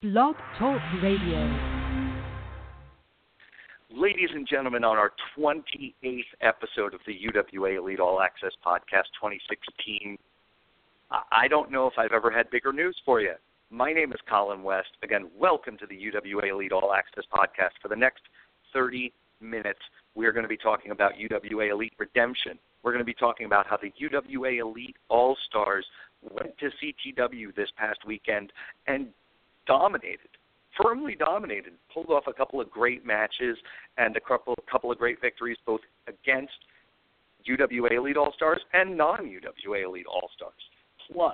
Blog Talk Radio. Ladies and gentlemen, on our 28th episode of the UWA Elite All Access Podcast 2016, I don't know if I've ever had bigger news for you. My name is Colin West. Again, welcome to the UWA Elite All Access Podcast. For the next 30 minutes, we're going to be talking about UWA Elite Redemption. We're going to be talking about how the UWA Elite All-Stars went to CTW this past weekend and firmly dominated, pulled off a couple of great matches and a couple of great victories, both against UWA Elite All-Stars and non-UWA Elite All-Stars. Plus,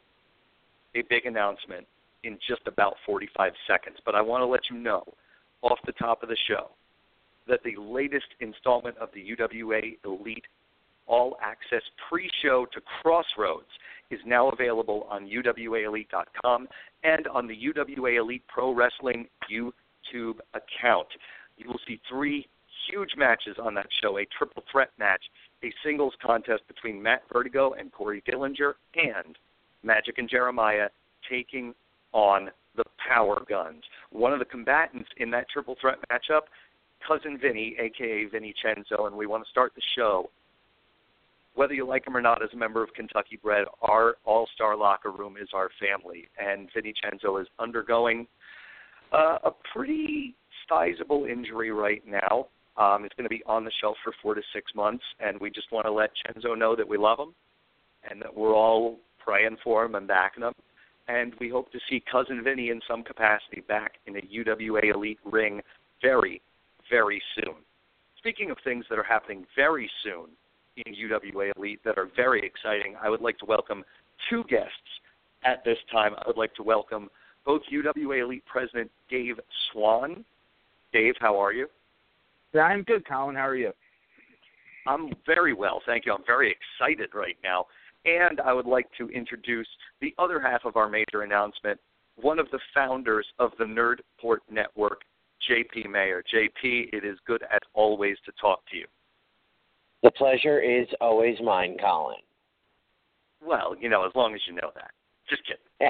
a big announcement in just about 45 seconds. But I want to let you know, off the top of the show, that the latest installment of the UWA Elite All Access pre-show to Crossroads is now available on UWAElite.com and on the UWA Elite Pro Wrestling YouTube account. You will see 3 huge matches on that show, a triple threat match, a singles contest between Matt Vertigo and Corey Dillinger, and Magic and Jeremiah taking on the Power Guns. One of the combatants in that triple threat matchup, Cousin Vinny, a.k.a. Vinny Cenzo, and we want to start the show. Whether you like him or not, as a member of Kentucky Bred, our all-star locker room is our family, and Vinny Cenzo is undergoing a pretty sizable injury right now. It's going to be on the shelf for 4 to 6 months, and we just want to let Cenzo know that we love him and that we're all praying for him and backing him. And we hope to see Cousin Vinny in some capacity back in a UWA Elite ring very, very soon. Speaking of things that are happening very soon in UWA Elite that are very exciting, I would like to welcome 2 guests at this time. I would like to welcome both UWA Elite President Dave Swan. Dave, how are you? Yeah, I'm good, Colin. How are you? I'm very well, thank you. I'm very excited right now. And I would like to introduce the other half of our major announcement, one of the founders of the Nerdport Network, JP Mayer. JP, it is good as always to talk to you. The pleasure is always mine, Colin. Well, as long as you know that. Just kidding.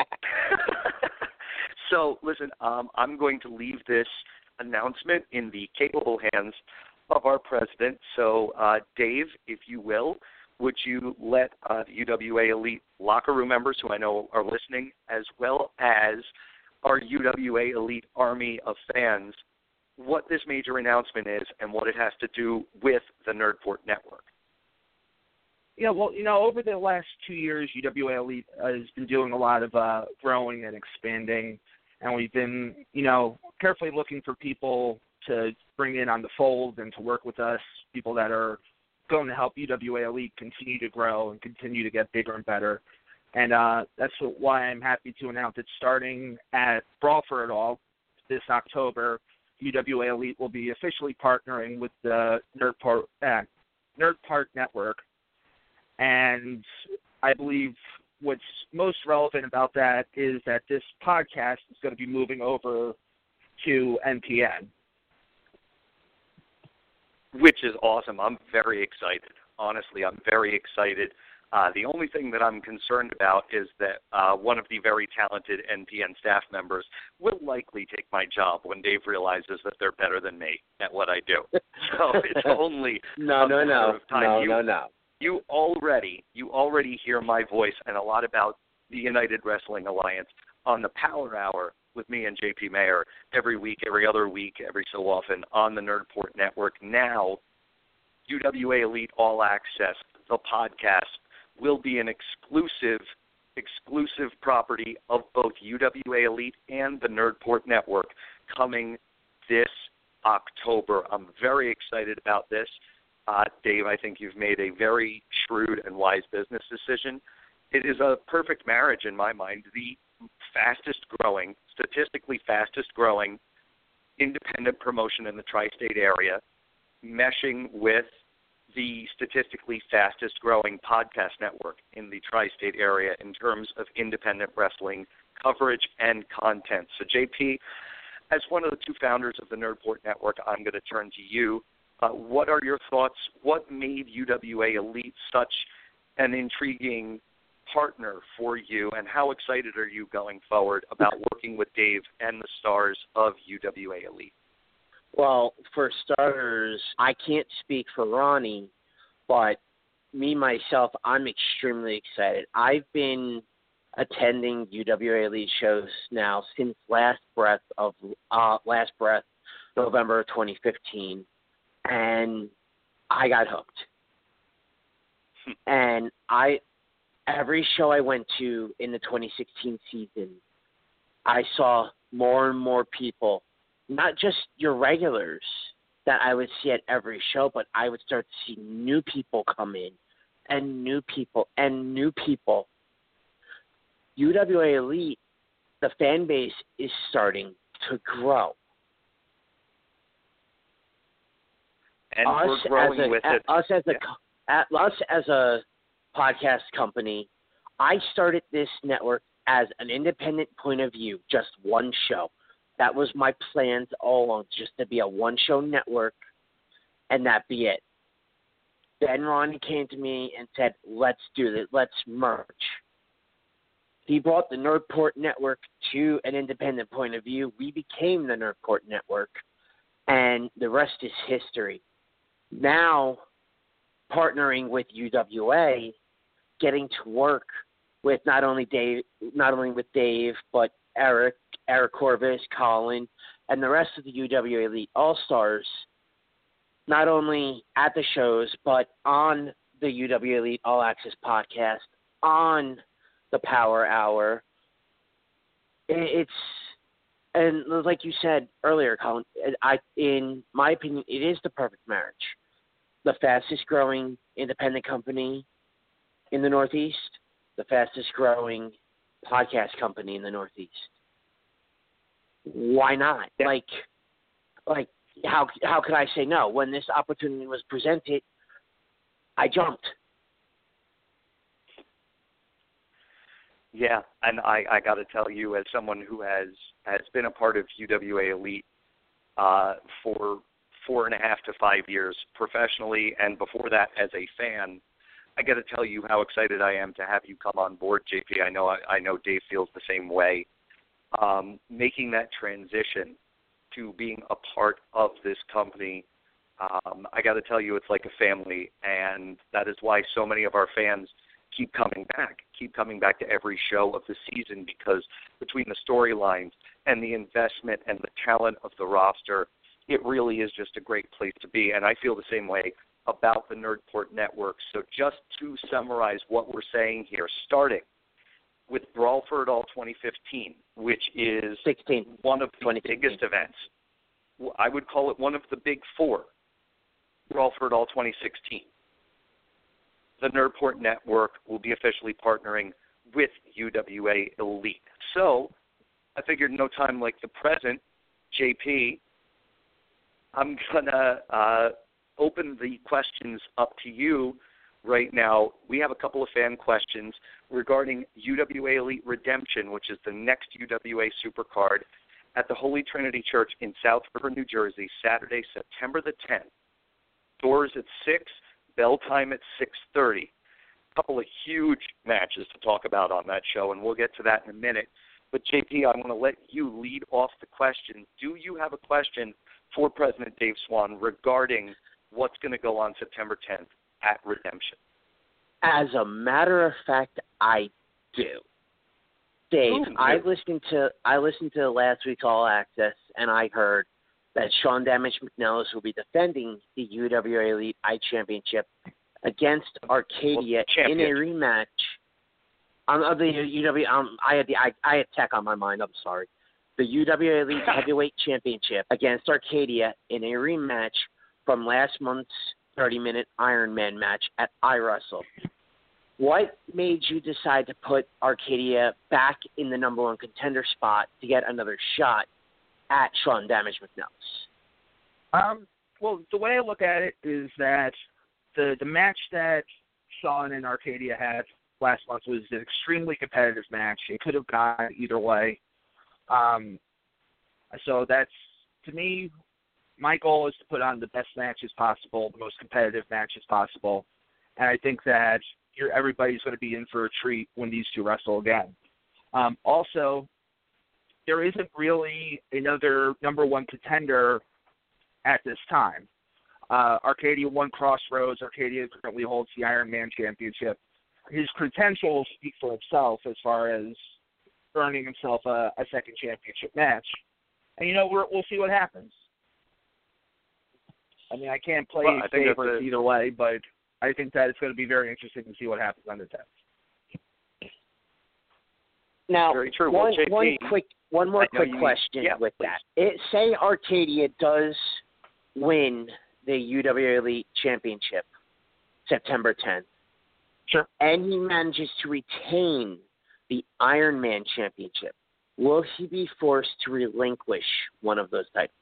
So, listen, I'm going to leave this announcement in the capable hands of our president. So, Dave, if you will, would you let the UWA Elite locker room members, who I know are listening, as well as our UWA Elite army of fans, what this major announcement is and what it has to do with the Nerdport Network? Yeah, well, over the last 2 years, UWA Elite has been doing a lot of growing and expanding, and we've been, carefully looking for people to bring in on the fold and to work with us, people that are going to help UWA Elite continue to grow and continue to get bigger and better. And that's why I'm happy to announce that starting at Brawl for It All this October, UWA Elite will be officially partnering with the Nerdport Network. And I believe what's most relevant about that is that this podcast is going to be moving over to NPN. Which is awesome. I'm very excited. Honestly, I'm very excited. The only thing that I'm concerned about is that one of the very talented NPN staff members will likely take my job when Dave realizes that they're better than me at what I do. So it's only No. You already hear my voice and a lot about the United Wrestling Alliance on the Power Hour with me and JP Mayer every week, every other week, every so often on the Nerdport Network. Now, UWA Elite All Access, the podcast, will be an exclusive property of both UWA Elite and the Nerdport Network coming this October. I'm very excited about this. Dave, I think you've made a very shrewd and wise business decision. It is a perfect marriage in my mind. The statistically fastest growing independent promotion in the tri-state area, meshing with the statistically fastest growing podcast network in the tri-state area in terms of independent wrestling coverage and content. So, JP, as one of the 2 founders of the Nerdport Network, I'm going to turn to you. What are your thoughts? What made UWA Elite such an intriguing partner for you, and how excited are you going forward about working with Dave and the stars of UWA Elite? Well, for starters, I can't speak for Ronnie, but me, myself, I'm extremely excited. I've been attending UWA Elite shows now since Last Breath, November 2015, and I got hooked. And every show I went to in the 2016 season, I saw more and more people, not just your regulars that I would see at every show, but I would start to see new people come in, and new people, and new people. UWA Elite, the fan base is starting to grow. And we're growing with it. Us as a podcast company, I started this network as an independent point of view, just one show. That was my plans all along, just to be a one-show network, and that be it. Then Ronnie came to me and said, let's do this. Let's merge. He brought the Nerdport Network to an independent point of view. We became the Nerdport Network, and the rest is history. Now, partnering with UWA, getting to work with not only with Dave, but Eric Corvus, Colin, and the rest of the UWA Elite All-Stars, not only at the shows, but on the UWA Elite All Access podcast, on the Power Hour. And like you said earlier, Colin, in my opinion, it is the perfect marriage. The fastest growing independent company in the Northeast, the fastest growing podcast company in the Northeast. Why not? Yeah. Like how could I say no? When this opportunity was presented, I jumped. Yeah, and I got to tell you, as someone who has been a part of UWA Elite for 4.5 to 5 years professionally, and before that as a fan, I got to tell you how excited I am to have you come on board, JP. I know Dave feels the same way. Making that transition to being a part of this company, I got to tell you, it's like a family, and that is why so many of our fans keep coming back to every show of the season, because between the storylines and the investment and the talent of the roster, it really is just a great place to be. And I feel the same way about the Nerdport Network. So just to summarize what we're saying here, starting with Brawl for It All 2015, which is 16. one of the biggest events. I would call it one of the big four. Brawl for It All 2016. The Nerdport Network will be officially partnering with UWA Elite. So I figured no time like the present, JP, I'm going to open the questions up to you right now. We have a couple of fan questions regarding UWA Elite Redemption, which is the next UWA Supercard at the Holy Trinity Church in South River, New Jersey, Saturday, September the 10th. Doors at 6, bell time at 6:30. A couple of huge matches to talk about on that show, and we'll get to that in a minute. But, JP, I'm going to let you lead off the question. Do you have a question for President Dave Swan regarding what's going to go on September 10th at Redemption? As a matter of fact, I do. Dave, Ooh, I listened to last week's All Access, and I heard that Sean Damage McNellis will be defending the UWA Elite I Championship against Arcadia in a rematch. Of the UWA, I had tech on my mind. I'm sorry. The UWA Elite Heavyweight Championship against Arcadia in a rematch from last month's 30-minute Iron Man match at iWrestle. What made you decide to put Arcadia back in the number one contender spot to get another shot at Sean Damage McNellis? Well, the way I look at it is that the match that Sean and Arcadia had last month was an extremely competitive match. It could have gone either way. So that's, to me, my goal is to put on the best matches possible, the most competitive matches possible, And I think that everybody's going to be in for a treat when these two wrestle again. Also, there isn't really another number one contender at this time. Arcadia won Crossroads. Arcadia currently holds the Iron Man Championship. His credentials speak for himself as far as earning himself a second championship match. And, we'll see what happens. I mean, I can't play favorites either way, but I think that it's going to be very interesting to see what happens on the 10th. Now, very true. One more quick question with that. Say Arcadia does win the UWA Elite Championship September 10th. Sure. And he manages to retain the Iron Man Championship. Will he be forced to relinquish one of those titles?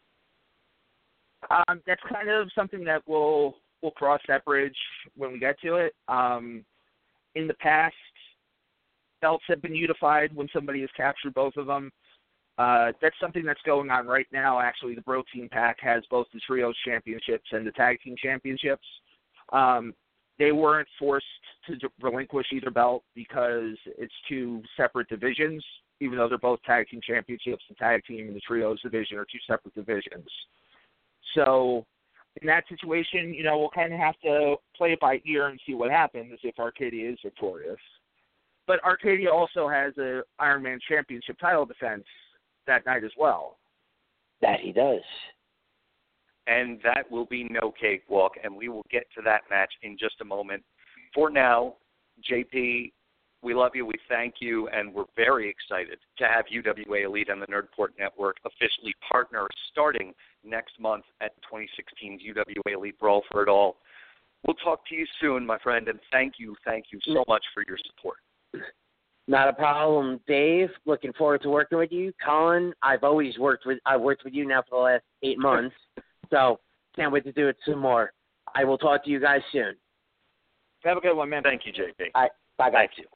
That's kind of something that we'll cross that bridge when we get to it. In the past, belts have been unified when somebody has captured both of them. That's something that's going on right now. Actually, the Bro Team Pack has both the Trios Championships and the Tag Team Championships. They weren't forced to relinquish either belt because it's two separate divisions, even though they're both Tag Team Championships. The Tag Team and the Trios division are two separate divisions. So in that situation, we'll kind of have to play it by ear and see what happens if Arcadia is victorious. But Arcadia also has a Iron Man Championship title defense that night as well. That he does. And that will be no cakewalk, and we will get to that match in just a moment. For now, JP, we love you, we thank you, and we're very excited to have UWA Elite and the Nerdport Network officially partner starting next month at 2016's UWA Elite Brawl for It All. We'll talk to you soon, my friend, and thank you so much for your support. Not a problem, Dave. Looking forward to working with you. Colin, I've worked with you now for the last 8 months, so can't wait to do it some more. I will talk to you guys soon. Have a good one, man. Thank you, JP. All right. Bye, guys. Thank you.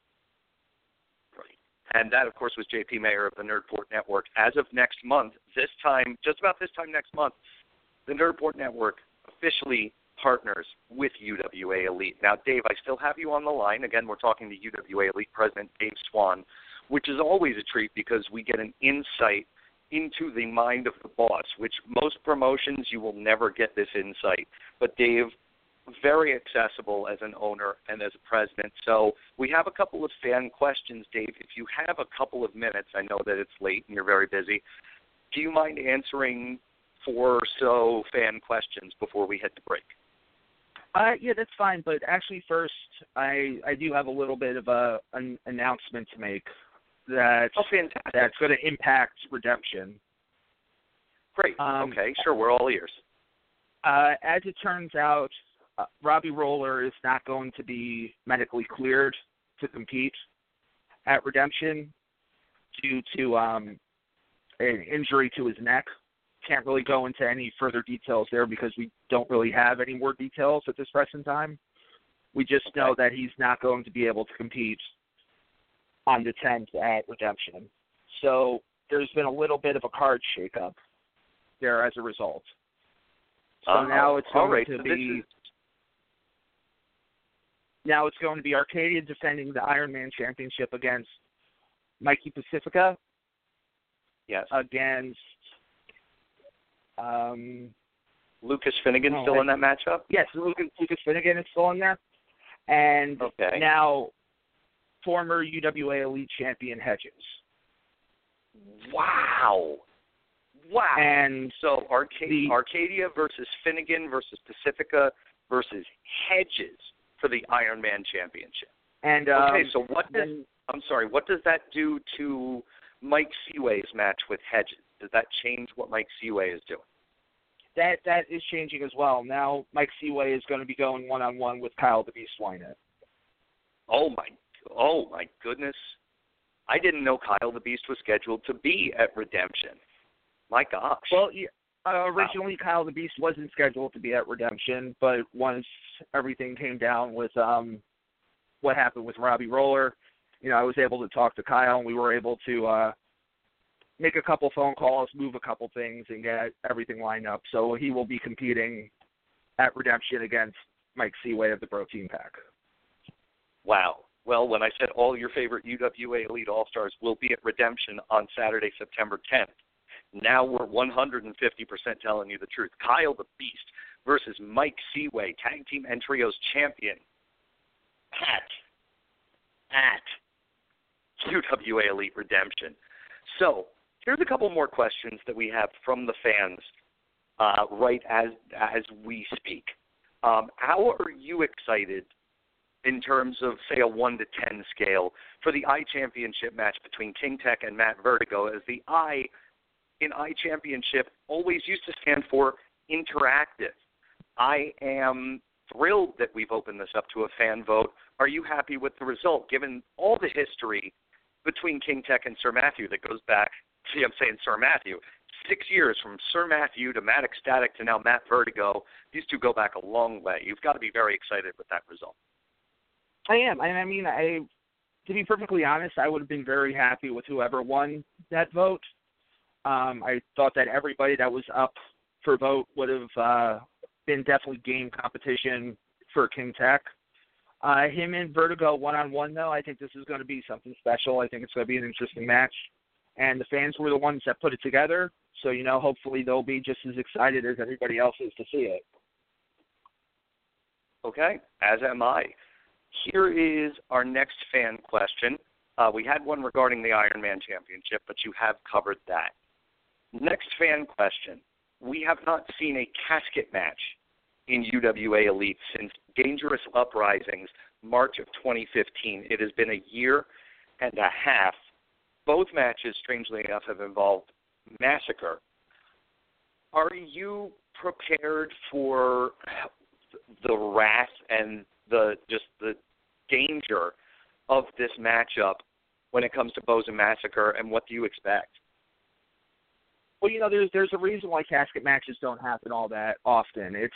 And that, of course, was JP Mayer of the Nerdport Network. As of next month, just about this time next month, the Nerdport Network officially partners with UWA Elite. Now, Dave, I still have you on the line. Again, we're talking to UWA Elite President Dave Swan, which is always a treat because we get an insight into the mind of the boss, which most promotions you will never get this insight. But Dave, very accessible as an owner and as a president. So we have a couple of fan questions, Dave. If you have a couple of minutes, I know that it's late and you're very busy. Do you mind answering 4 or so fan questions before we head to break? Yeah, that's fine. But actually, first, I do have a little bit of an announcement to make that's going to impact Redemption. Great. Okay, sure. We're all ears. As it turns out, Robbie Roller is not going to be medically cleared to compete at Redemption due to an injury to his neck. Can't really go into any further details there because we don't really have any more details at this present time. We just know that he's not going to be able to compete on the 10th at Redemption. So there's been a little bit of a card shakeup there as a result. So now it's going to be... Now it's going to be Arcadia defending the Iron Man Championship against Mikey Pacifica. Yes. Against Lucas Finnegan still in that matchup? Yes, Lucas Finnegan is still in there. And now former UWA Elite Champion Hedges. Wow. And so Arcadia versus Finnegan versus Pacifica versus Hedges for the Iron Man Championship. And so what does that do to Mike Seaway's match with Hedges? Does that change what Mike Seaway is doing? That is changing as well. Now Mike Seaway is going to be going one-on-one with Kyle the Beast Wynett. Oh my goodness. I didn't know Kyle the Beast was scheduled to be at Redemption. My gosh. Well, originally Kyle the Beast wasn't scheduled to be at Redemption, but once everything came down with what happened with Robbie Roller, I was able to talk to Kyle, and we were able to make a couple phone calls, move a couple things, and get everything lined up. So he will be competing at Redemption against Mike Seaway of the Bro Team Pack. Wow. Well, when I said all your favorite UWA Elite All-Stars will be at Redemption on Saturday, September 10th, now we're 150% telling you the truth. Kyle the Beast versus Mike Seaway, Tag Team and Trios champion at UWA Elite Redemption. So here's a couple more questions that we have from the fans right as we speak. How are you excited in terms of, say, a 1 to 10 scale for the I-Championship match between King Tech and Matt Vertigo, as the I in I-Championship always used to stand for interactive? I am thrilled that we've opened this up to a fan vote. Are you happy with the result, given all the history between King Tech and Sir Matthew that goes back, see, I'm saying Sir Matthew, 6 years from Sir Matthew to Matt Ecstatic to now Matt Vertigo. These two go back a long way. You've got to be very excited with that result. I am. I mean, to be perfectly honest, I would have been very happy with whoever won that vote. I thought that everybody that was up for vote would have been definitely game competition for King Tech. Him and Vertigo one-on-one, though, I think this is going to be something special. I think it's going to be an interesting match. And the fans were the ones that put it together. So, hopefully they'll be just as excited as everybody else is to see it. Okay, as am I. Here is our next fan question. We had one regarding the Ironman Championship, but you have covered that. Next fan question. We have not seen a casket match in UWA Elite since Dangerous Uprisings, March of 2015. It has been a year and a half. Both matches, strangely enough, have involved Massacre. Are you prepared for the wrath and the danger of this matchup when it comes to Boza Massacre, and what do you expect? Well, there's a reason why casket matches don't happen all that often. It's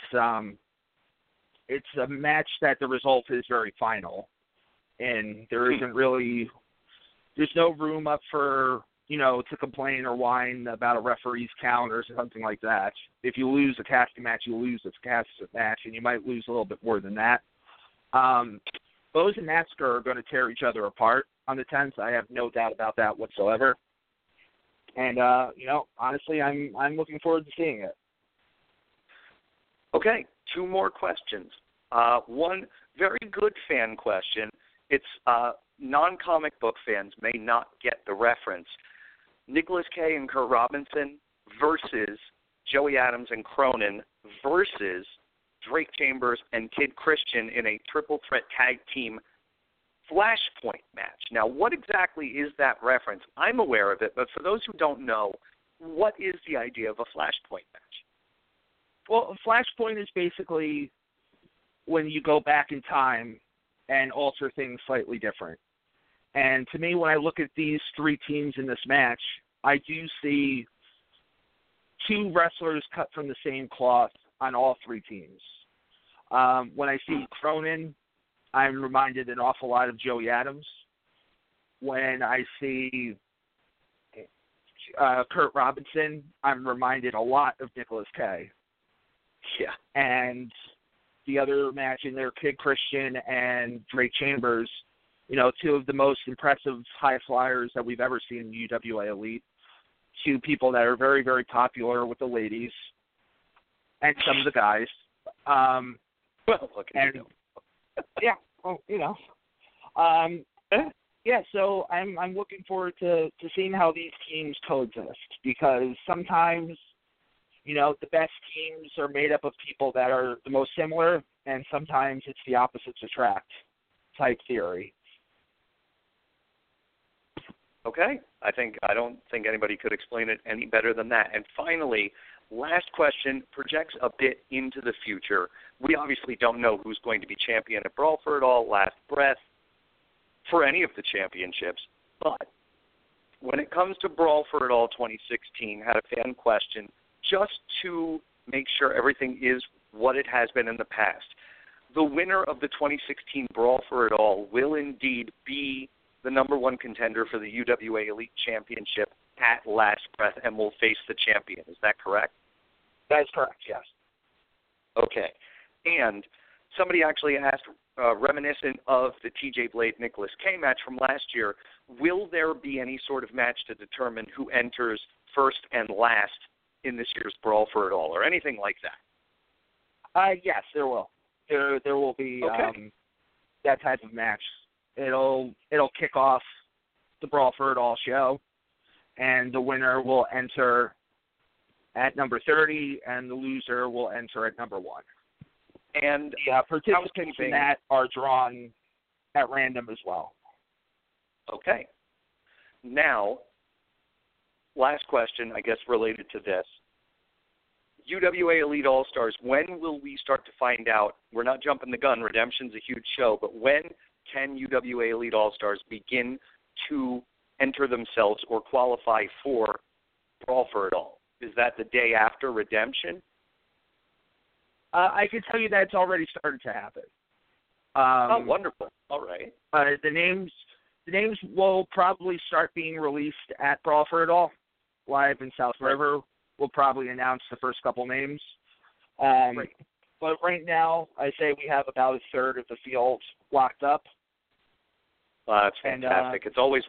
a match that the result is very final, and there isn't really, there's no room up for, to complain or whine about a referee's count or something like that. If you lose a casket match, you lose a casket match, and you might lose a little bit more than that. Boza and Massacre are going to tear each other apart on the 10th. I have no doubt about that whatsoever. And, honestly, I'm looking forward to seeing it. Okay, two more questions. One very good fan question. It's non-comic book fans may not get the reference. Nicholas K. and Kurt Robinson versus Joey Adams and Cronin versus Drake Chambers and Kid Christian in a triple threat tag team Flashpoint match. Now, what exactly is that reference? I'm aware of it, but for those who don't know, what is the idea of a Flashpoint match? Well, a Flashpoint is basically when you go back in time and alter things slightly different. And to me, when I look at these three teams in this match, I do see two wrestlers cut from the same cloth on all three teams. When I see Cronin, I'm reminded an awful lot of Joey Adams. When I see Kurt Robinson, I'm reminded a lot of Nicholas K. Yeah. And the other match in there, Kid Christian and Drake Chambers, two of the most impressive high flyers that we've ever seen in UWA Elite. Two people that are very, very popular with the ladies and some of the guys. Well, look at you. Yeah, well, yeah, so I'm looking forward to seeing how these teams coexist, because sometimes, the best teams are made up of people that are the most similar, and sometimes it's the opposites attract type theory. Okay. I don't think anybody could explain it any better than that. And finally, last question projects a bit into the future. We obviously don't know who's going to be champion at Brawl for It All, Last Breath, for any of the championships. But when it comes to Brawl for It All 2016, had a fan question just to make sure everything is what it has been in the past. The winner of the 2016 Brawl for It All will indeed be the number one contender for the UWA Elite Championship at Last Breath and will face the champion. Is that correct? That is correct, yes. Okay. And somebody actually asked, reminiscent of the TJ Blade-Nicholas K match from last year, will there be any sort of match to determine who enters first and last in this year's Brawl for It All, or anything like that? Yes, there will. There will be Okay. that type of match. It'll kick off the Brawl for It All show, and the winner will enter at number 30, and the loser will enter at number 1. And the participants in that are drawn at random as well. Okay. Now, last question, I guess, related to this. UWA Elite All-Stars, when will we start to find out? We're not jumping the gun. Redemption's a huge show, but when can UWA Elite All-Stars begin to enter themselves or qualify for Brawl for It All? Is that the day after Redemption? I can tell you that it's already started to happen. Oh, wonderful. All right. The names will probably start being released at Brawl for It All. Live in South River, we'll probably announce the first couple names. Right. But right now, I say we have about a third of the field locked up. That's fantastic. It's always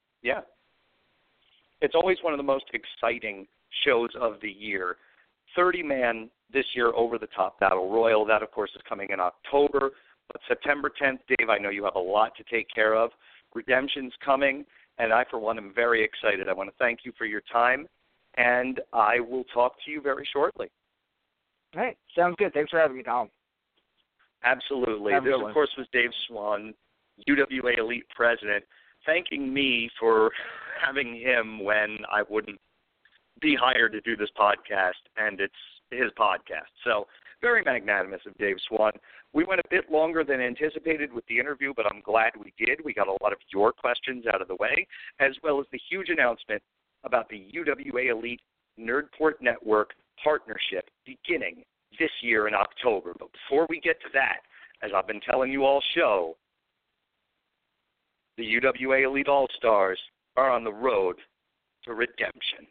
It's always one of the most exciting shows of the year. 30-man this year Over the Top Battle Royal. That, of course, is coming in October. But September 10th, Dave, I know you have a lot to take care of. Redemption's coming, and I, for one, am very excited. I want to thank you for your time, and I will talk to you very shortly. All right. Sounds good. Thanks for having me, Colin. Absolutely. This, of course, was Dave Swan, UWA Elite President, thanking me for having him when I wouldn't be hired to do this podcast, and it's his podcast. So very magnanimous of Dave Swan. We went a bit longer than anticipated with the interview, but I'm glad we did. We got a lot of your questions out of the way, as well as the huge announcement about the UWA Elite Nerdport Network partnership beginning this year in October. But before we get to that, as I've been telling you all show, the UWA Elite All-Stars are on the road to redemption.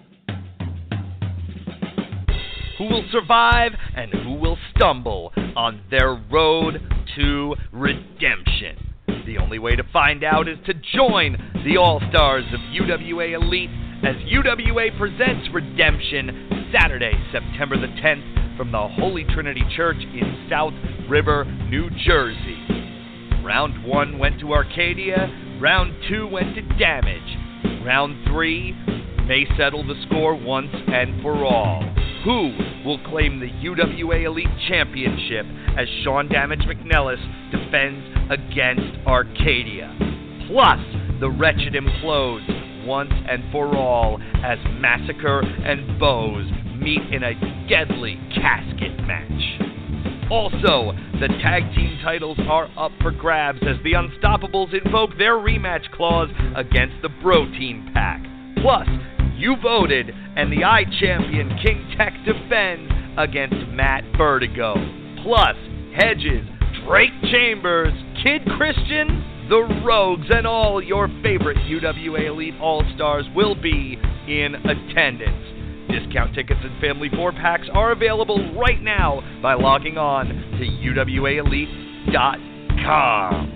Who will survive and who will stumble on their road to redemption? The only way to find out is to join the All-Stars of UWA Elite as UWA presents Redemption Saturday, September the 10th from the Holy Trinity Church in South River, New Jersey. Round 1 went to Arcadia, Round 2 went to Damage. Round 3 may settle the score once and for all. Who will claim the UWA Elite Championship as Sean Damage McNellis defends against Arcadia? Plus, the Wretched implodes once and for all as Massacre and Bows meet in a deadly casket match. Also, the tag team titles are up for grabs as the Unstoppables invoke their rematch clause against the Bro Team Pack. Plus, you voted, and the I-Champion King Tech defends against Matt Vertigo. Plus, Hedges, Drake Chambers, Kid Christian, the Rogues, and all your favorite UWA Elite All-Stars will be in attendance. Discount tickets and family 4-packs are available right now by logging on to UWAElite.com.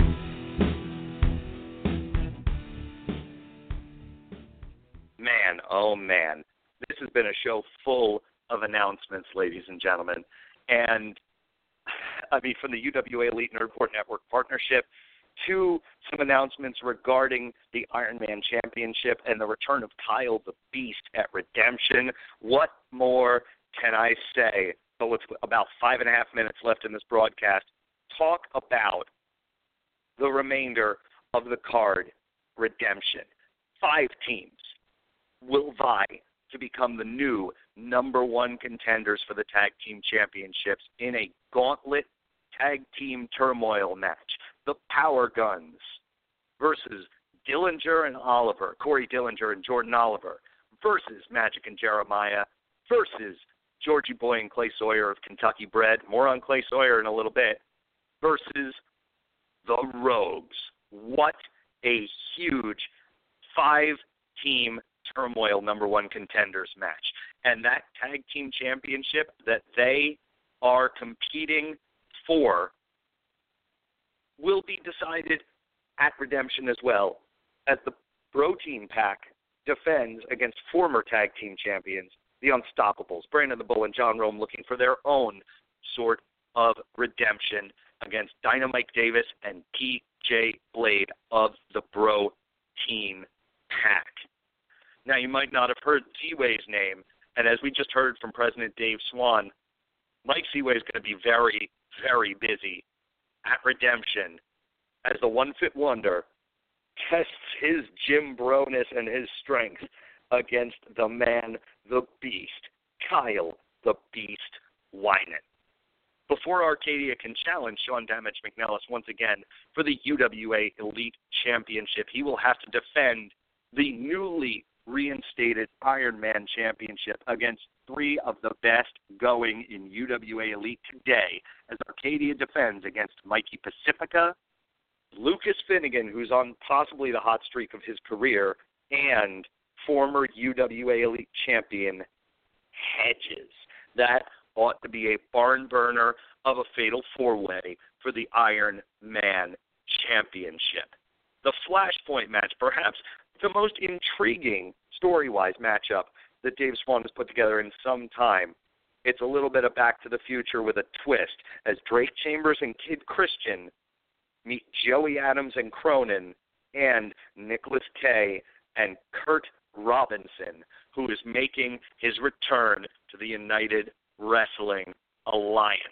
Man, oh man, this has been a show full of announcements, ladies and gentlemen. And, I mean, from the UWA Elite Nerdport Network partnership to some announcements regarding the Iron Man Championship and the return of Kyle the Beast at Redemption. What more can I say? But with about 5.5 minutes left in this broadcast, talk about the remainder of the card, Redemption. 5 teams will vie to become the new number 1 contenders for the Tag Team Championships in a gauntlet tag team turmoil match. The Power Guns versus Dillinger and Oliver, Corey Dillinger and Jordan Oliver, versus Magic and Jeremiah, versus Georgie Boy and Clay Sawyer of Kentucky Bred, more on Clay Sawyer in a little bit, versus the Rogues. What a huge 5-team turmoil number 1 contenders match. And that tag team championship that they are competing 4 will be decided at Redemption as well, as the Bro Team Pack defends against former tag team champions, the Unstoppables, Brandon the Bull and John Rome, looking for their own sort of redemption against Dynamite Davis and PJ Blade of the Bro Team Pack. Now, you might not have heard Seaway's name, and as we just heard from President Dave Swan, Mike Seaway is going to be very, very busy at Redemption as the One Fit Wonder tests his Jim Broness and his strength against the man, the beast, Kyle the Beast Winan. Before Arcadia can challenge Sean Damage McNellis once again for the UWA Elite Championship, he will have to defend the newly reinstated Iron Man Championship against 3 of the best going in UWA Elite today, as Arcadia defends against Mikey Pacifica, Lucas Finnegan, who's on possibly the hot streak of his career, and former UWA Elite champion Hedges. That ought to be a barn burner of a fatal 4-way for the Iron Man Championship. The Flashpoint match, perhaps the most intriguing story-wise matchup that Dave Swan has put together in some time. It's a little bit of Back to the Future with a twist, as Drake Chambers and Kid Christian meet Joey Adams and Cronin and Nicholas Kay and Kurt Robinson, who is making his return to the United Wrestling Alliance.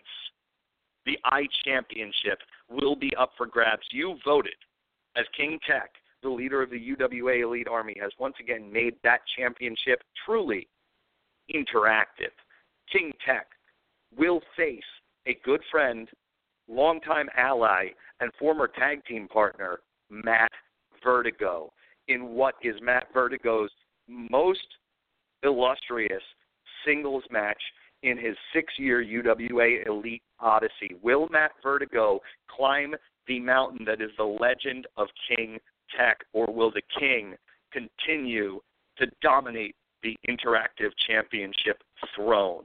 The I-Championship will be up for grabs. You voted, as King Tech, the leader of the UWA Elite Army, has once again made that championship truly interactive. King Tech will face a good friend, longtime ally, and former tag team partner, Matt Vertigo, in what is Matt Vertigo's most illustrious singles match in his 6-year UWA Elite Odyssey. Will Matt Vertigo climb the mountain that is the legend of King Tech, or will the King continue to dominate the interactive championship throne?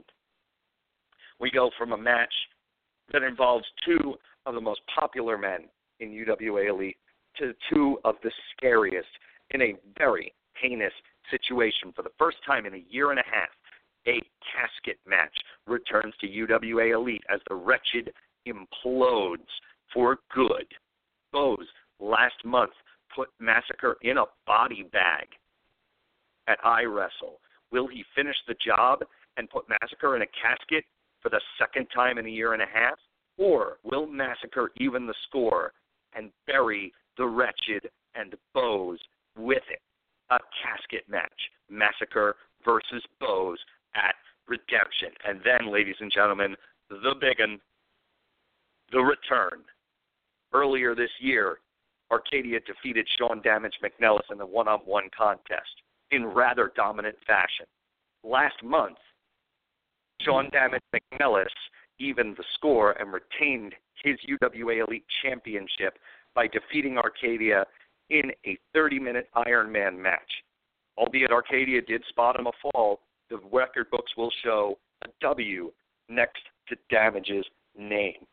We go from a match that involves 2 of the most popular men in UWA Elite to 2 of the scariest in a very heinous situation. For the first time in a year and a half, a casket match returns to UWA Elite as the Wretched implodes for good. Bose last month put Massacre in a body bag at iWrestle. Will he finish the job and put Massacre in a casket for the second time in a year and a half? Or will Massacre even the score and bury the Wretched and Bose with it? A casket match, Massacre versus Bose at Redemption. And then, ladies and gentlemen, the big one, the return. Earlier this year, Arcadia defeated Sean Damage McNellis in the one-on-one contest in rather dominant fashion. Last month, Sean Damage McNellis evened the score and retained his UWA Elite Championship by defeating Arcadia in a 30-minute Iron Man match. Albeit Arcadia did spot him a fall, the record books will show a W next to Damage's name.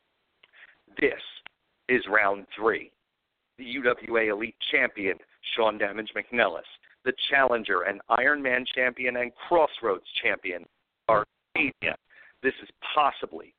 This is round 3. The UWA Elite Champion, Sean Damage McNellis, the Challenger and Iron Man Champion and Crossroads Champion, Arcadia. This is possibly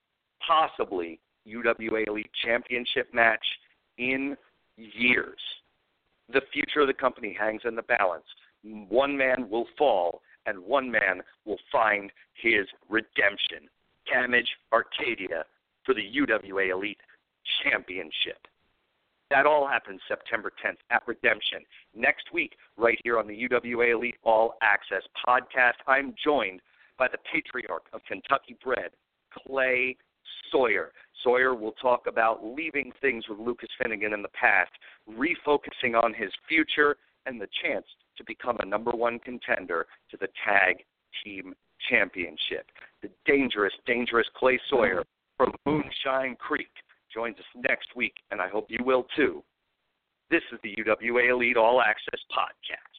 UWA Elite Championship match in years. The future of the company hangs in the balance. One man will fall, and one man will find his redemption. Damage Arcadia for the UWA Elite Championship. That all happens September 10th at Redemption. Next week, right here on the UWA Elite All Access podcast, I'm joined by the patriarch of Kentucky Bred, Clay Sawyer. Sawyer will talk about leaving things with Lucas Finnegan in the past, refocusing on his future, and the chance to become a number 1 contender to the Tag Team Championship. The dangerous, dangerous Clay Sawyer from Moonshine Creek joins us next week, and I hope you will too. This is the UWA Elite All Access Podcast.